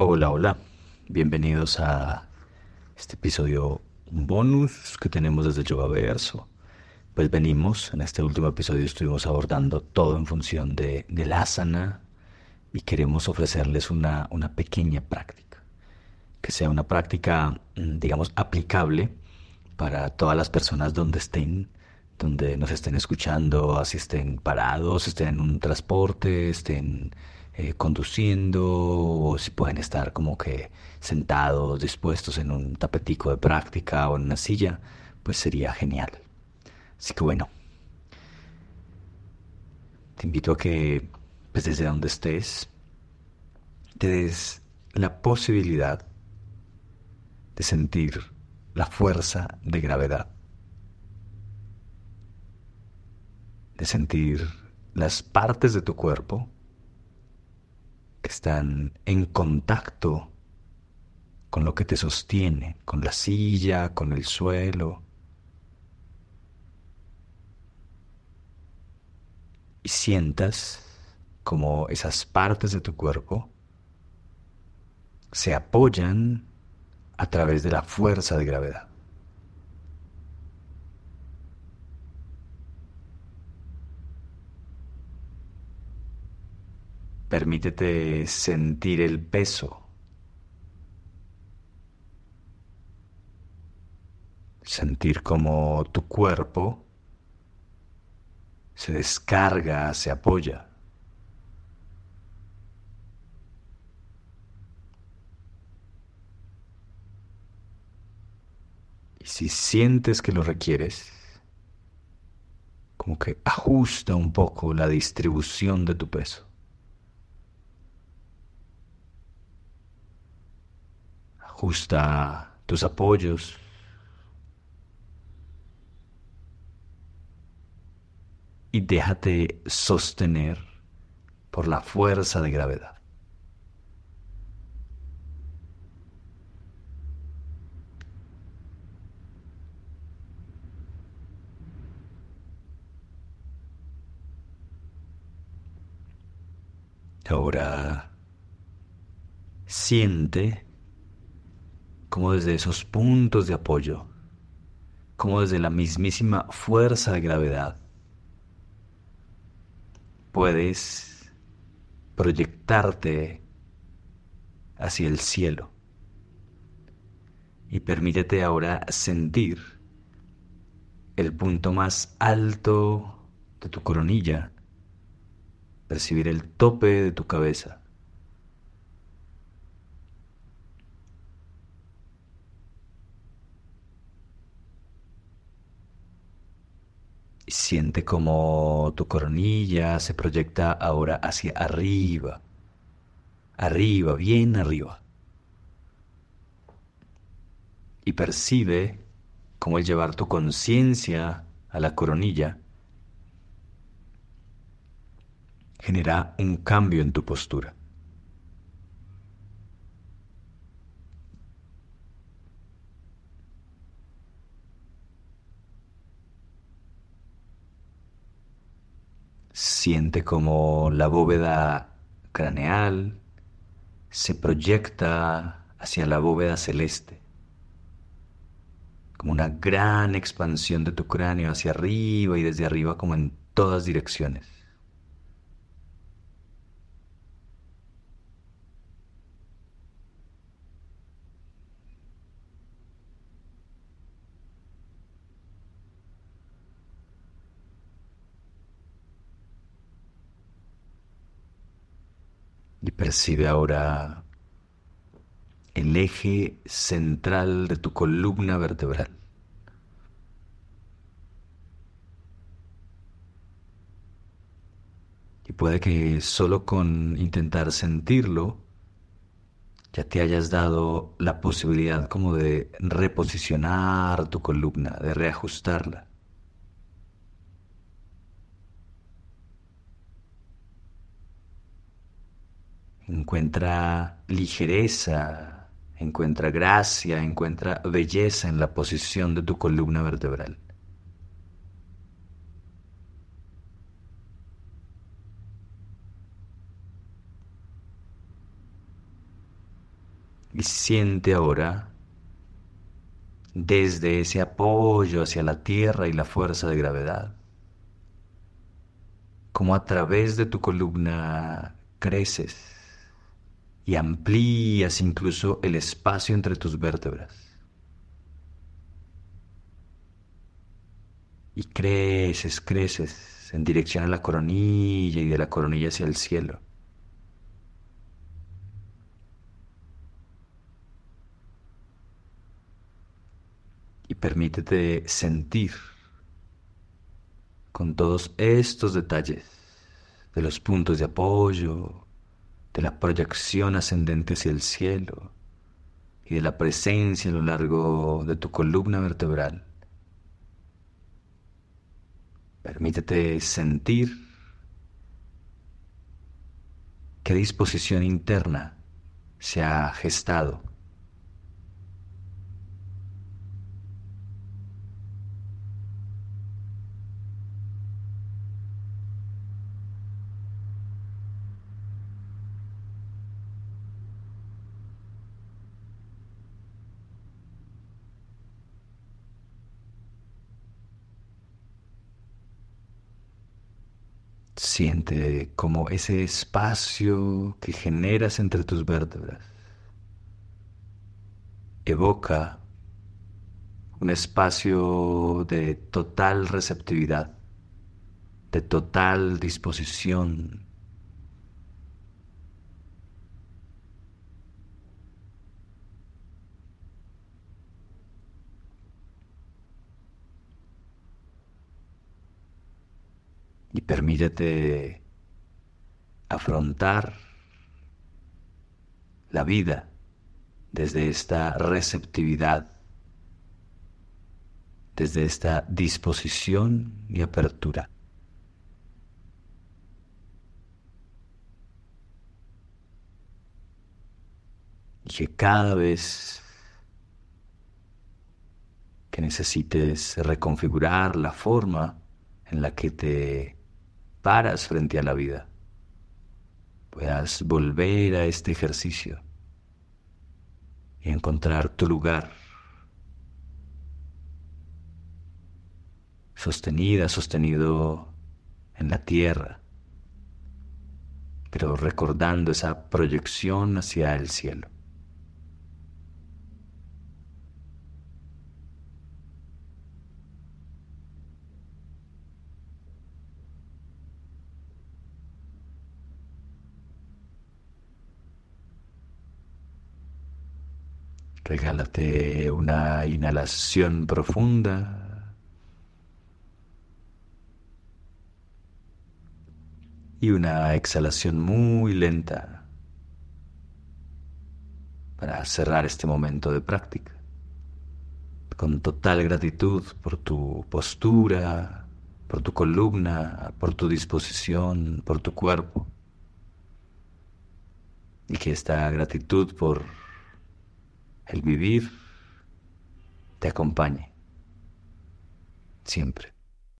Hola, hola. Bienvenidos a este episodio bonus que tenemos desde Yoga Verso. Pues venimos, en este último episodio estuvimos abordando todo en función del asana y queremos ofrecerles una pequeña práctica, que sea una práctica, digamos, aplicable para todas las personas donde nos estén escuchando, así estén parados, estén en un transporte, estén conduciendo, o si pueden estar como que sentados, dispuestos en un tapetico de práctica o en una silla, pues sería genial. Así que bueno, te invito a que, pues desde donde estés, te des la posibilidad de sentir la fuerza de gravedad, de sentir las partes de tu cuerpo que están en contacto con lo que te sostiene, con la silla, con el suelo, y sientas como esas partes de tu cuerpo se apoyan a través de la fuerza de gravedad. Permítete sentir el peso, sentir como tu cuerpo se descarga, se apoya. Y si sientes que lo requieres, como que ajusta un poco la distribución de tu peso. Ajusta tus apoyos y déjate sostener por la fuerza de gravedad. Ahora siente como desde esos puntos de apoyo, como desde la mismísima fuerza de gravedad, puedes proyectarte hacia el cielo y permítete ahora sentir el punto más alto de tu coronilla, percibir el tope de tu cabeza y siente como tu coronilla se proyecta ahora hacia arriba, arriba, bien arriba, y percibe cómo el llevar tu conciencia a la coronilla genera un cambio en tu postura. Siente como la bóveda craneal se proyecta hacia la bóveda celeste, como una gran expansión de tu cráneo hacia arriba y desde arriba como en todas direcciones. Y percibe ahora el eje central de tu columna vertebral. Y puede que solo con intentar sentirlo ya te hayas dado la posibilidad como de reposicionar tu columna, de reajustarla. Encuentra ligereza, encuentra gracia, encuentra belleza en la posición de tu columna vertebral. Y siente ahora, desde ese apoyo hacia la tierra y la fuerza de gravedad, cómo a través de tu columna creces y amplías incluso el espacio entre tus vértebras. Y creces, creces en dirección a la coronilla y de la coronilla hacia el cielo. Y permítete sentir con todos estos detalles de los puntos de apoyo, de la proyección ascendente hacia el cielo y de la presencia a lo largo de tu columna vertebral. Permítete sentir qué disposición interna se ha gestado. Siente como ese espacio que generas entre tus vértebras evoca un espacio de total receptividad, de total disposición. Y permítete afrontar la vida desde esta receptividad, desde esta disposición y apertura. Y que cada vez que necesites reconfigurar la forma en la que te paras frente a la vida, puedas volver a este ejercicio y encontrar tu lugar, sostenido en la tierra, pero recordando esa proyección hacia el cielo. Regálate una inhalación profunda y una exhalación muy lenta para cerrar este momento de práctica. Con total gratitud por tu postura, por tu columna, por tu disposición, por tu cuerpo. Y que esta gratitud por el vivir te acompañe siempre.